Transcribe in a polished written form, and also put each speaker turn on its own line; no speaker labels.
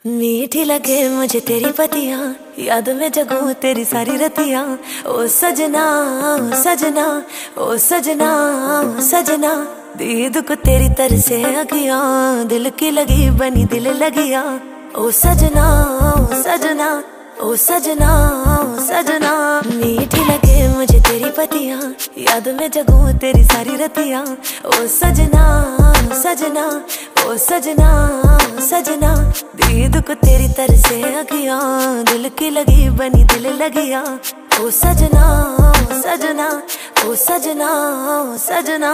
मीठी लगे मुझे तेरी पतियाँ, याद में जगूं तेरी सारी रतियाँ। ओ सजना ओ सजना ओ सजना ओ सजना, दीद को तेरी तरसे अखियाँ, दिल की लगी बनी दिल लगिया। ओ सजना ओ सजना ओ सजना ओ सजना, मीठी लगे मुझे तेरी पतियाँ, याद में जगूं तेरी सारी रतियाँ। ओ सजना ओ सजना ओ सजना ओ सजना, दीद को तेरी तरसे अखियाँ, दिल की लगी बनी दिल लगिया। ओ सजना ओ सजना ओ सजना ओ सजना।